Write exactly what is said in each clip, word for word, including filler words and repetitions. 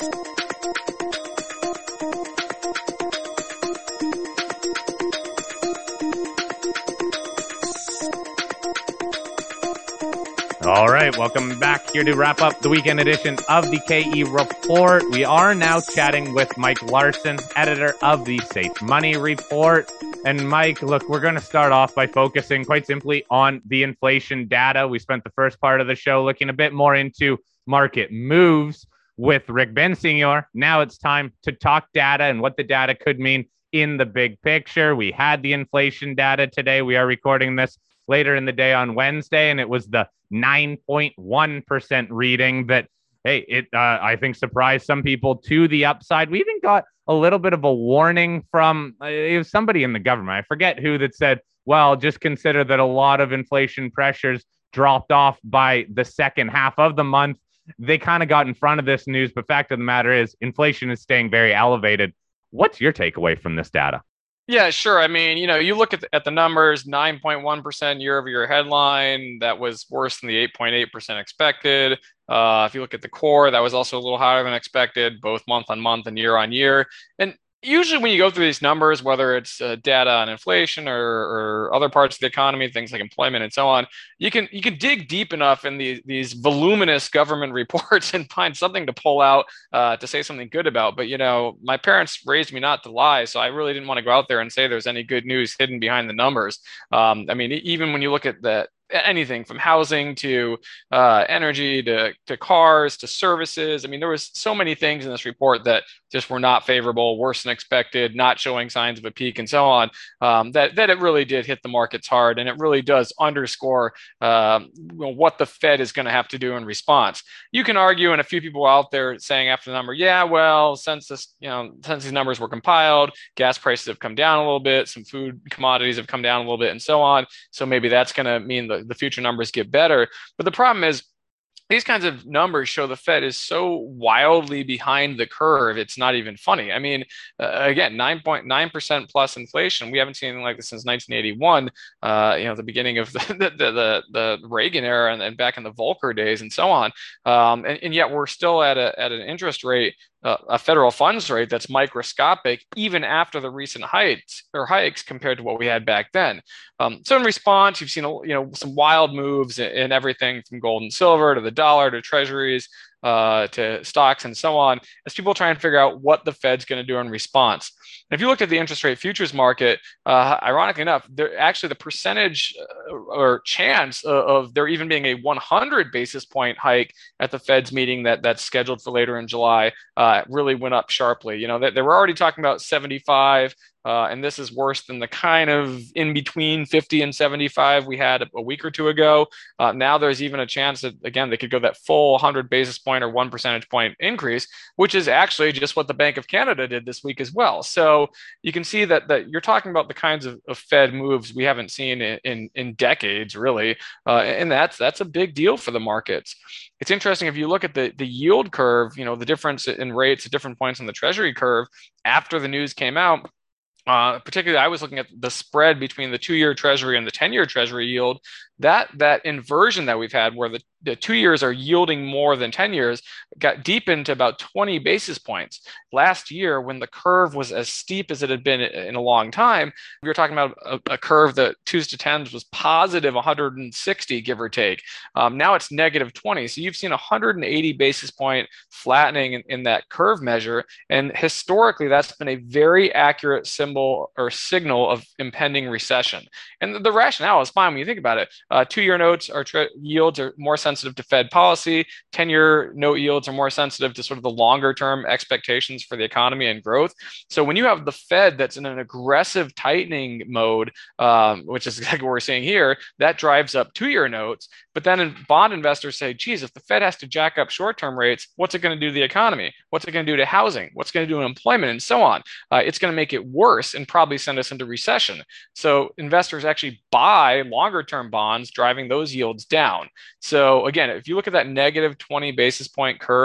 All right, welcome back here to wrap up the weekend edition of the K E Report. We are now chatting with Mike Larson, editor of the Safe Money Report. And Mike, look, we're going to start off by focusing quite simply on the inflation data. We spent the first part of the show looking a bit more into market moves with Rick Bensignor. Now it's time to talk data and what the data could mean in the big picture. We had the inflation data today. We are recording this later in the day on Wednesday, and it was the nine point one percent reading that, hey, it uh, I think surprised some people to the upside. We even got a little bit of a warning from uh, it was somebody in the government. I forget who that said, well, just consider that a lot of inflation pressures dropped off by the second half of the month. They kind of got in front of this news, but fact of the matter is inflation is staying very elevated. What's your takeaway from this data? Yeah, sure. I mean, you know, you look at the, at the numbers, nine point one percent year over year headline. That was worse than the eight point eight percent expected. Uh, if you look at the core, that was also a little higher than expected, both month on month and year on year. And usually when you go through these numbers, whether it's uh, data on inflation or, or other parts of the economy, things like employment and so on, you can you can dig deep enough in the, these voluminous government reports and find something to pull out uh, to say something good about. But, you know, my parents raised me not to lie, so I really didn't want to go out there and say there's any good news hidden behind the numbers. Um, I mean, even when you look at the anything from housing to uh, energy to, to cars to services. I mean, there was so many things in this report that just were not favorable, worse than expected, not showing signs of a peak and so on, um, that, that it really did hit the markets hard. And it really does underscore um, what the Fed is going to have to do in response. You can argue, and a few people out there saying after the number, yeah, well, since this, you know, since these numbers were compiled, gas prices have come down a little bit, some food commodities have come down a little bit and so on. So maybe that's going to mean the the future numbers get better. But the problem is these kinds of numbers show the Fed is so wildly behind the curve, it's not even funny. I mean, uh, again, nine point nine percent plus inflation. We haven't seen anything like this since nineteen eighty-one, uh, you know, the beginning of the, the, the, the Reagan era and, and back in the Volcker days and so on. Um, and, and yet we're still at, a, at an interest rate, uh, a federal funds rate that's microscopic, even after the recent hikes or hikes compared to what we had back then. Um, so in response, you've seen, you know, some wild moves in, in everything from gold and silver to the dollar to treasuries uh, to stocks and so on, as people try and figure out what the Fed's going to do in response. And if you look at the interest rate futures market, uh, ironically enough, there actually the percentage uh, or chance of, of there even being a one hundred basis point hike at the Fed's meeting that that's scheduled for later in July uh, really went up sharply. You know, they, they were already talking about seventy-five. Uh, and this is worse than the kind of in between fifty and seventy-five we had a, a week or two ago. Uh, now there's even a chance that, again, they could go that full one hundred basis point or one percentage point increase, which is actually just what the Bank of Canada did this week as well. So you can see that, that you're talking about the kinds of, of Fed moves we haven't seen in, in, in decades, really. Uh, and that's that's a big deal for the markets. It's interesting if you look at the, the yield curve, you know, the difference in rates at different points on the Treasury curve after the news came out. Uh, particularly, I was looking at the spread between the two-year Treasury and the ten-year Treasury yield. That that inversion that we've had, where the, the two years are yielding more than ten years, got deep into about twenty basis points. Last year, when the curve was as steep as it had been in a long time, we were talking about a, a curve that twos to tens was positive one hundred sixty, give or take. Um, now it's negative twenty. So you've seen one hundred eighty basis point flattening in, in that curve measure. And historically, that's been a very accurate symbol or signal of impending recession. And the, the rationale is fine when you think about it. Uh, two-year notes are tre- yields are more sensitive to Fed policy. ten-year note yields are more sensitive to sort of the longer-term expectations for the economy and growth. So when you have the Fed that's in an aggressive tightening mode, um, which is exactly what we're seeing here, that drives up two-year notes. But then in bond investors say, geez, if the Fed has to jack up short-term rates, what's it going to do to the economy? What's it going to do to housing? What's it going to do to employment and so on? Uh, it's going to make it worse and probably send us into recession. So investors actually buy longer-term bonds, driving those yields down. So again, if you look at that negative twenty basis point curve,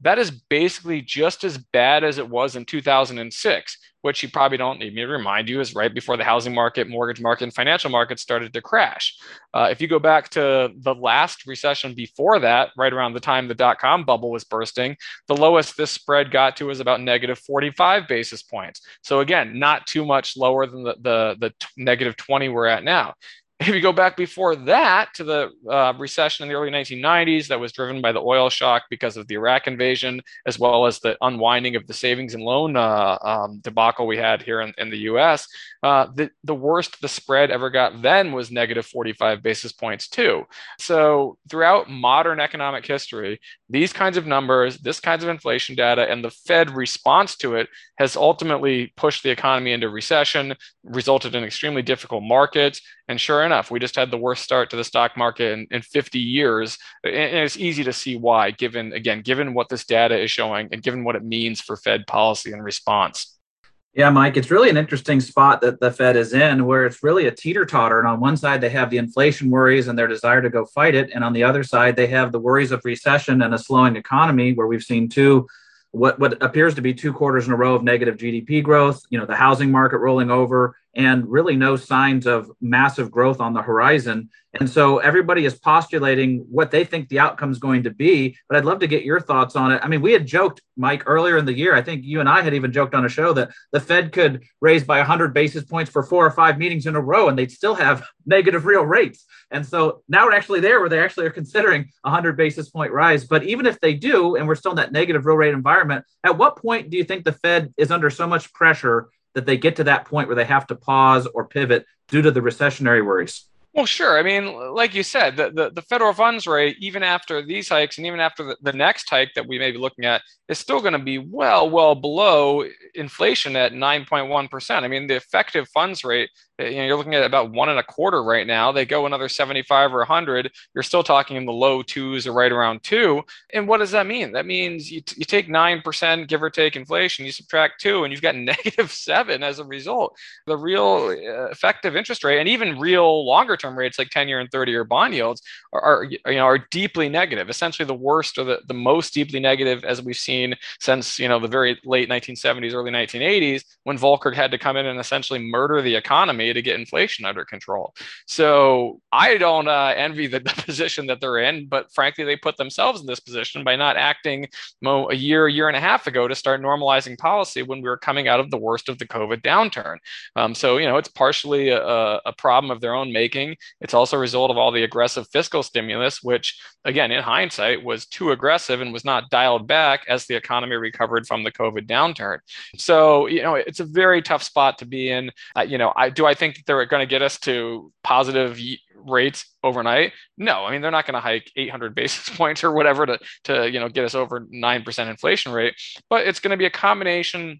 that is basically just as bad as it was in two thousand six, which you probably don't need me to remind you is right before the housing market, mortgage market, and financial markets started to crash. Uh, if you go back to the last recession before that, right around the time the dot-com bubble was bursting, the lowest this spread got to was about negative forty-five basis points. So again, not too much lower than the, the, the negative twenty we're at now. If you go back before that to the uh, recession in the early nineteen nineties, that was driven by the oil shock because of the Iraq invasion, as well as the unwinding of the savings and loan uh, um, debacle we had here in, in the U S, uh, the, the worst the spread ever got then was negative forty-five basis points too. So throughout modern economic history, these kinds of numbers, this kinds of inflation data, and the Fed response to it has ultimately pushed the economy into recession, resulted in extremely difficult markets. And sure enough, we just had the worst start to the stock market in, in fifty years. And it's easy to see why, given, again, given what this data is showing and given what it means for Fed policy and response. Yeah, Mike, it's really an interesting spot that the Fed is in, where it's really a teeter-totter. And on one side, they have the inflation worries and their desire to go fight it. And on the other side, they have the worries of recession and a slowing economy, where we've seen two what what appears to be two quarters in a row of negative G D P growth, you know, the housing market rolling over, and really no signs of massive growth on the horizon. And so everybody is postulating what they think the outcome is going to be. But I'd love to get your thoughts on it. I mean, we had joked, Mike, earlier in the year, I think you and I had even joked on a show that the Fed could raise by one hundred basis points for four or five meetings in a row, and they'd still have negative real rates. And so now we're actually there where they actually are considering a one hundred basis point rise. But even if they do, and we're still in that negative real rate environment, at what point do you think the Fed is under so much pressure that they get to that point where they have to pause or pivot due to the recessionary worries? Well, sure. I mean, like you said, the, the, the federal funds rate, even after these hikes and even after the, the next hike that we may be looking at, is still going to be well, well below inflation at nine point one percent. I mean, the effective funds rate, you know, you're looking at about one and a quarter right now. They go another seventy-five or one hundred. You're still talking in the low twos or right around two. And what does that mean? That means you, t- you take nine percent, give or take inflation, you subtract two, and you've got negative seven as a result. The real uh, effective interest rate and even real longer term rates like ten year and thirty year bond yields are, are, you know, are deeply negative, essentially the worst or the, the most deeply negative as we've seen since, you know, the very late nineteen seventies, early nineteen eighties, when Volcker had to come in and essentially murder the economy to get inflation under control. So I don't uh, envy the, the position that they're in, but frankly, they put themselves in this position by not acting mo- a year, year and a half ago to start normalizing policy when we were coming out of the worst of the COVID downturn. Um, so, you know, it's partially a, a problem of their own making. It's also a result of all the aggressive fiscal stimulus, which, again, in hindsight, was too aggressive and was not dialed back as the economy recovered from the COVID downturn. So, you know, it's a very tough spot to be in. Uh, you know, I do I think that they're going to get us to positive rates overnight? No, I mean, they're not going to hike eight hundred basis points or whatever to, to, you know, get us over nine percent inflation rate, but it's going to be a combination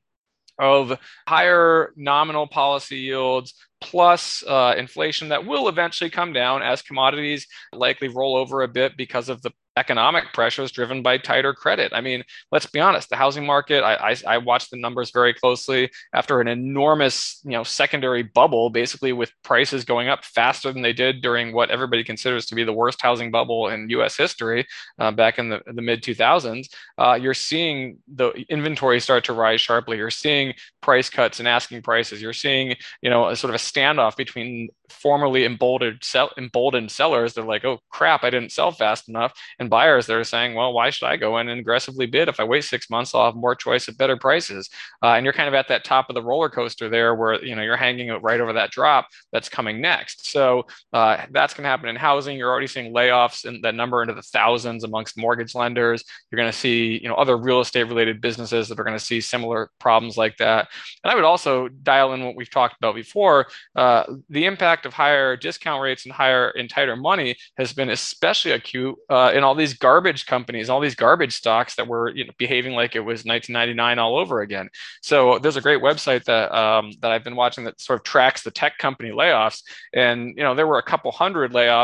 of higher nominal policy yields plus uh, inflation that will eventually come down as commodities likely roll over a bit because of the economic pressures driven by tighter credit. I mean, let's be honest, the housing market, I, I, I watched the numbers very closely after an enormous, you know, secondary bubble, basically with prices going up faster than they did during what everybody considers to be the worst housing bubble in U S history uh, back in the, the mid two thousands. Uh, you're seeing the inventory start to rise sharply. You're seeing price cuts and asking prices. You're seeing, you know, a sort of a standoff between formerly emboldened, sell, emboldened sellers. They're like, oh crap, I didn't sell fast enough. And buyers that are saying, well, why should I go in and aggressively bid? If I wait six months, I'll have more choice at better prices. Uh, and you're kind of at that top of the roller coaster there where, you know, you're hanging right over that drop that's coming next. So uh, that's going to happen in housing. You're already seeing layoffs in that number into the thousands amongst mortgage lenders. You're going to see, you know, other real estate related businesses that are going to see similar problems like that. And I would also dial in what we've talked about before. Uh, the impact of higher discount rates and higher and tighter money has been especially acute uh, in all these garbage companies, all these garbage stocks that were, you know, behaving like it was nineteen ninety-nine all over again. So there's a great website that um, that I've been watching that sort of tracks the tech company layoffs, and you know there were a couple hundred layoffs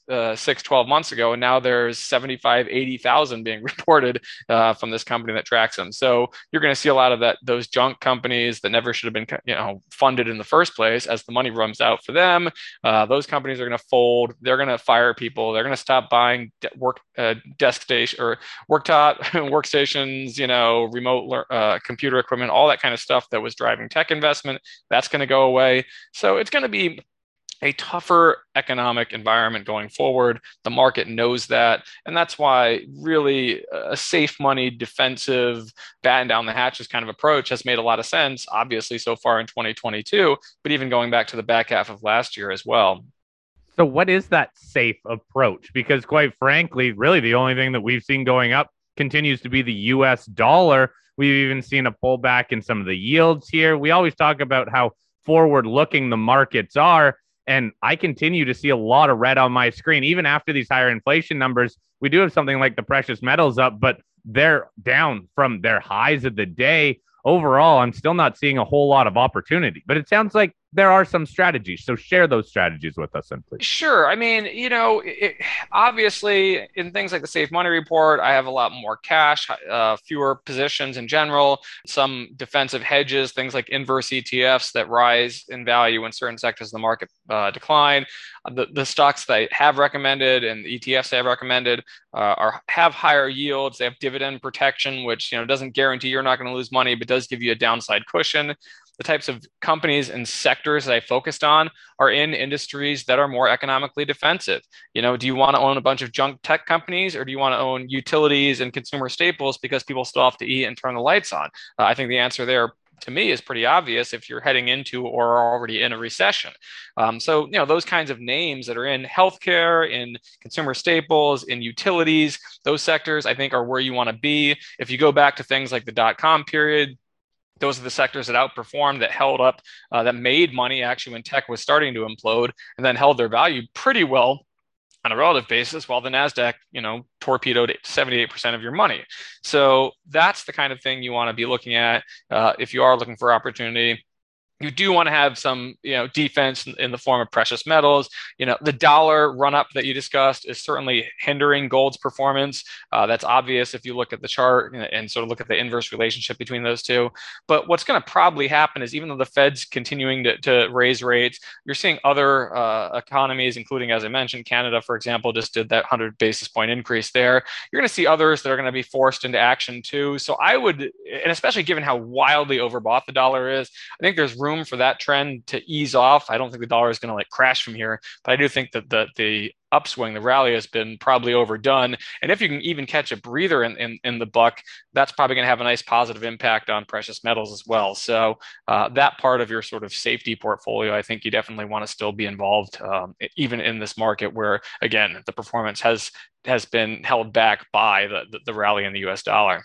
uh, six, twelve months ago, and now there's seventy-five, eighty thousand being reported uh, from this company that tracks them. So you're going to see a lot of that, those junk companies that never should have been, you know, funded in the first place. As the money runs out for them, uh, those companies are going to fold. They're going to fire people. They're going to stop buying de- work uh, desk station or worktop workstations, you know, remote uh, computer equipment, all that kind of stuff that was driving tech investment. That's going to go away. So it's going to be a tougher economic environment going forward. The market knows that. And that's why really a safe money, defensive, batten down the hatches kind of approach has made a lot of sense, obviously so far in twenty twenty-two, but even going back to the back half of last year as well. So what is that safe approach? Because quite frankly, really the only thing that we've seen going up continues to be the U S dollar. We've even seen a pullback in some of the yields here. We always talk about how forward-looking the markets are. And I continue to see a lot of red on my screen. Even after these higher inflation numbers, we do have something like the precious metals up, but they're down from their highs of the day. Overall, I'm still not seeing a whole lot of opportunity, but it sounds like there are some strategies. So share those strategies with us, simply. Sure. I mean, you know, it, obviously in things like the Safe Money Report, I have a lot more cash, uh, fewer positions in general, some defensive hedges, things like inverse E T Fs that rise in value when certain sectors of the market uh, decline. The, the stocks that I have recommended and the E T Fs I have recommended uh, are have higher yields. They have dividend protection, which, you know, doesn't guarantee you're not going to lose money, but does give you a downside cushion. The types of companies and sectors that I focused on are in industries that are more economically defensive. You know, do you want to own a bunch of junk tech companies, or do you want to own utilities and consumer staples because people still have to eat and turn the lights on? Uh, I think the answer there to me is pretty obvious if you're heading into or are already in a recession. Um, so, you know, those kinds of names that are in healthcare, in consumer staples, in utilities, those sectors I think are where you want to be. If you go back to things like the dot-com period, those are the sectors that outperformed, that held up, uh, that made money actually when tech was starting to implode, and then held their value pretty well on a relative basis, while the NASDAQ, you know, torpedoed seventy-eight percent of your money. So that's the kind of thing you want to be looking at uh, if you are looking for opportunity. You do want to have some, you know, defense in the form of precious metals. You know, the dollar run up that you discussed is certainly hindering gold's performance. Uh, that's obvious if you look at the chart and, and sort of look at the inverse relationship between those two. But what's going to probably happen is, even though the Fed's continuing to, to raise rates, you're seeing other uh, economies, including, as I mentioned, Canada, for example, just did that one hundred basis point increase there. You're going to see others that are going to be forced into action too. So I would, and especially given how wildly overbought the dollar is, I think there's room for that trend to ease off. I don't think the dollar is going to like crash from here, but I do think that the the upswing, the rally has been probably overdone. And if you can even catch a breather in, in, in the buck, that's probably going to have a nice positive impact on precious metals as well. So uh, that part of your sort of safety portfolio, I think you definitely want to still be involved, um, even in this market where, again, the performance has has been held back by the, the, the rally in the U S dollar.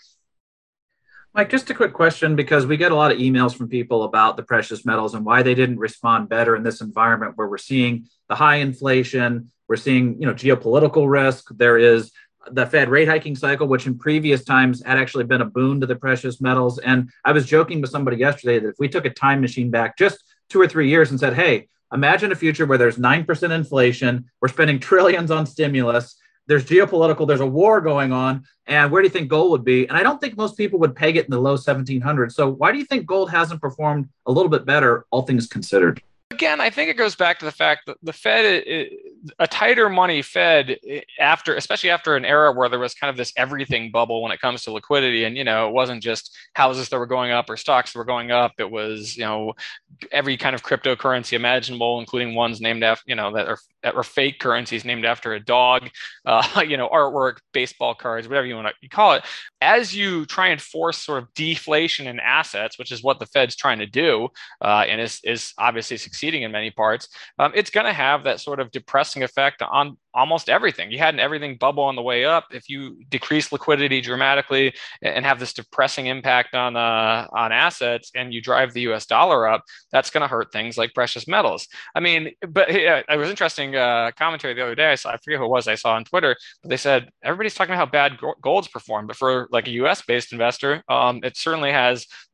Mike, just a quick question, because we get a lot of emails from people about the precious metals and why they didn't respond better in this environment where we're seeing the high inflation, we're seeing, you know, geopolitical risk. There is the Fed rate hiking cycle, which in previous times had actually been a boon to the precious metals. And I was joking with somebody yesterday that if we took a time machine back just two or three years and said, hey, imagine a future where there's nine percent inflation, we're spending trillions on stimulus, there's geopolitical, there's a war going on, and where do you think gold would be? And I don't think most people would peg it in the low seventeen hundreds. So why do you think gold hasn't performed a little bit better, all things considered? Again, I think it goes back to the fact that the Fed, a tighter money Fed, after, especially after an era where there was kind of this everything bubble when it comes to liquidity, and, you know, it wasn't just houses that were going up or stocks that were going up. It was, you know, every kind of cryptocurrency imaginable, including ones named after, you know, that are, that are fake currencies named after a dog, uh, you know, artwork, baseball cards, whatever you want to call it. As you try and force sort of deflation in assets, which is what the Fed's trying to do, uh, and is, is obviously succeeding in many parts, um, it's going to have that sort of depressing effect on almost everything. You had an everything bubble on the way up. If you decrease liquidity dramatically and have this depressing impact on uh, on assets, and you drive the U S dollar up, that's going to hurt things like precious metals. I mean, but yeah, it was interesting uh, commentary the other day. I saw, I forget who it was I saw on Twitter, but they said everybody's talking about how bad gold's performed, but for like a U S based investor, um, it certainly has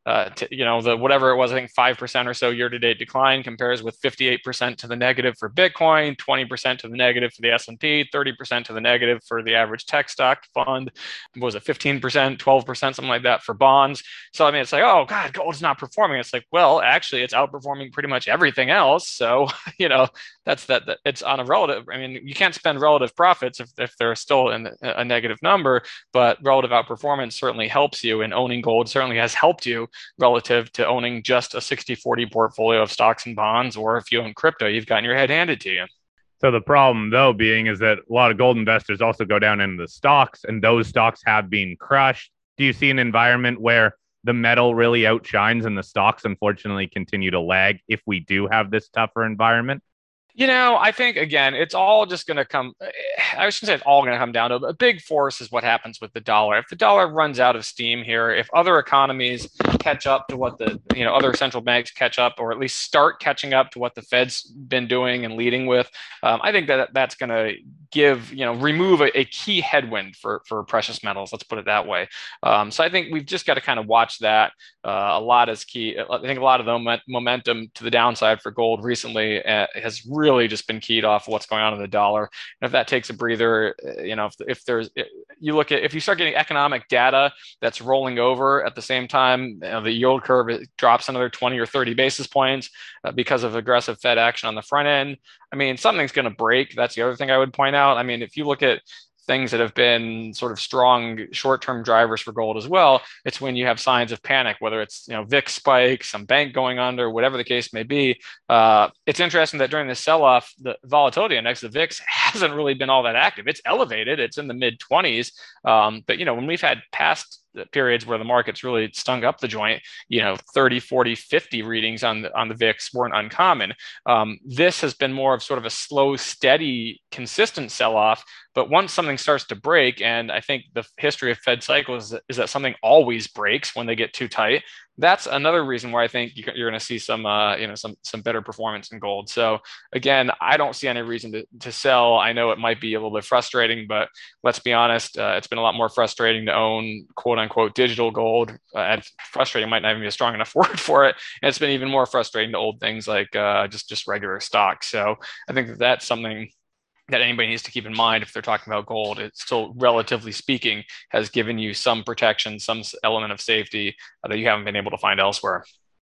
uh, to, you know, the whatever it was, I think five percent or so year-to-date decline compares with fifty-eight percent to the negative for Bitcoin, twenty percent to the negative for the S and P, thirty percent to the negative for the average tech stock fund. What was it, fifteen percent, twelve percent, something like that for bonds. So, I mean, it's like, oh, God, gold's not performing. It's like, well, actually, it's outperforming pretty much everything else. So, you know, that's that, that it's on a relative. I mean, you can't spend relative profits if, if they're still in a negative number, but relative outperformance certainly helps you, and owning gold certainly has helped you relative to owning just a sixty forty portfolio of stocks and bonds, or if you own crypto, you've gotten your head handed to you. So the problem, though, being is that a lot of gold investors also go down into the stocks, and those stocks have been crushed. Do you see an environment where the metal really outshines and the stocks, unfortunately, continue to lag if we do have this tougher environment? You know, I think, again, it's all just going to come, I was going to say it's all going to come down to a big force is what happens with the dollar. If the dollar runs out of steam here, if other economies catch up to what the, you know, other central banks catch up, or at least start catching up to what the Fed's been doing and leading with, um, I think that that's going to give, you know, remove a, a key headwind for, for precious metals. Let's put it that way. Um, so I think we've just got to kind of watch that. Uh, a lot is key. I think a lot of the momentum to the downside for gold recently uh, has really really just been keyed off what's going on in the dollar. And if that takes a breather, you know, if, if there's, you look at, if you start getting economic data that's rolling over at the same time, you know, the yield curve drops another twenty or thirty basis points uh, because of aggressive Fed action on the front end, I mean, something's going to break. That's the other thing I would point out. I mean, if you look at things that have been sort of strong short-term drivers for gold as well, it's when you have signs of panic, whether it's, you know, V I X spike, some bank going under, whatever the case may be. Uh, it's interesting that during the sell-off, the volatility index, the V I X, hasn't really been all that active. It's elevated. It's in the mid twenties. Um, but, you know, when we've had past periods where the market's really stung up the joint, you know, thirty, forty, fifty readings on the, on the V I X weren't uncommon. Um, this has been more of sort of a slow, steady, consistent sell-off. But once something starts to break, and I think the history of Fed cycles is, is that something always breaks when they get too tight. That's another reason why I think you're going to see some, uh, you know, some some better performance in gold. So again, I don't see any reason to, to sell. I know it might be a little bit frustrating, but let's be honest, uh, it's been a lot more frustrating to own quote unquote digital gold. Uh, and frustrating might not even be a strong enough word for it. And it's been even more frustrating to old things like uh, just just regular stocks. So I think that that's something that anybody needs to keep in mind if they're talking about gold. It still, relatively speaking, has given you some protection, some element of safety uh, that you haven't been able to find elsewhere.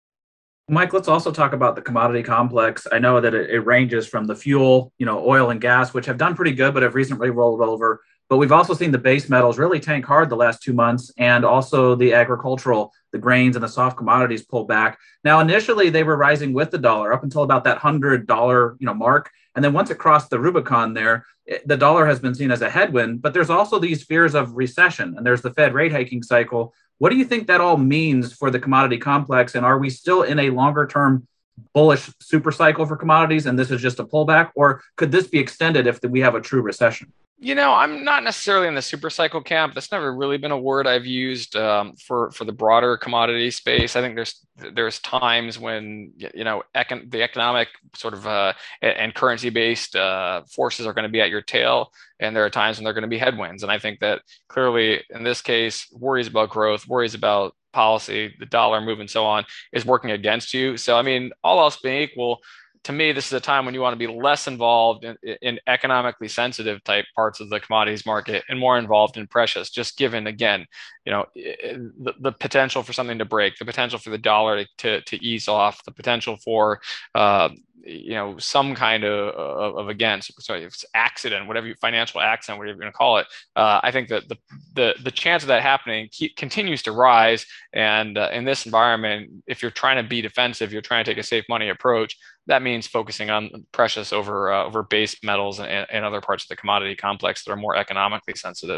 Mike, let's also talk about the commodity complex. I know that it, it ranges from the fuel, you know, oil and gas, which have done pretty good, but have recently rolled over. But we've also seen the base metals really tank hard the last two months, and also the agricultural, the grains and the soft commodities pull back. Now, initially, they were rising with the dollar up until about that one hundred dollars, you know, mark. And then once it crossed the Rubicon there, it, the dollar has been seen as a headwind. But there's also these fears of recession, and there's the Fed rate hiking cycle. What do you think that all means for the commodity complex? And are we still in a longer term bullish super cycle for commodities, and this is just a pullback? Or could this be extended if we have a true recession? You know, I'm not necessarily in the super cycle camp. That's never really been a word I've used um, for for the broader commodity space. I think there's there's times when, you know, econ- the economic sort of uh, and currency based uh, forces are going to be at your tail, and there are times when they're going to be headwinds. And I think that clearly in this case, worries about growth, worries about policy, the dollar move, and so on is working against you. So I mean, all else being equal, to me, this is a time when you want to be less involved in, in economically sensitive type parts of the commodities market and more involved in precious, just given, again, you know, the, the potential for something to break, the potential for the dollar to, to ease off, the potential for, uh, you know, some kind of, of, of again, sorry, if it's accident, whatever you, financial accident, whatever you're going to call it. Uh, I think that the, the, the chance of that happening keep, continues to rise. And uh, in this environment, if you're trying to be defensive, you're trying to take a safe money approach, that means focusing on precious over, uh, over base metals and, and other parts of the commodity complex that are more economically sensitive.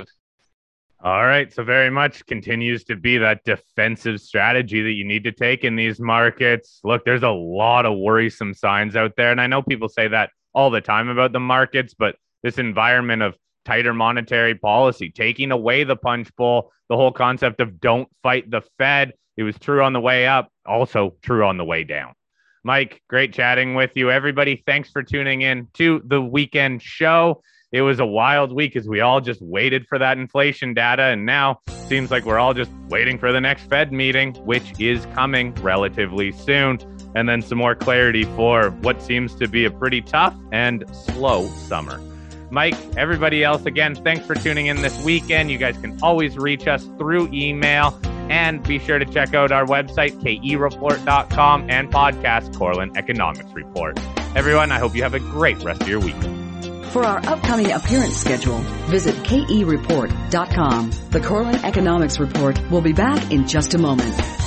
All right. So very much continues to be that defensive strategy that you need to take in these markets. Look, there's a lot of worrisome signs out there. And I know people say that all the time about the markets, but this environment of tighter monetary policy, taking away the punch bowl, the whole concept of don't fight the Fed, it was true on the way up, also true on the way down. Mike, great chatting with you. Everybody, thanks for tuning in to the weekend show. it was a wild week as we all just waited for that inflation data. And now seems like we're all just waiting for the next Fed meeting, which is coming relatively soon. And then some more clarity for what seems to be a pretty tough and slow summer. Mike, everybody else, again, thanks for tuning in this weekend. You guys can always reach us through email, and be sure to check out our website, K E report dot com, and podcast Corlin Economics Report. Everyone, I hope you have a great rest of your week. For our upcoming appearance schedule, visit K E report dot com. The Corlin Economics Report will be back in just a moment.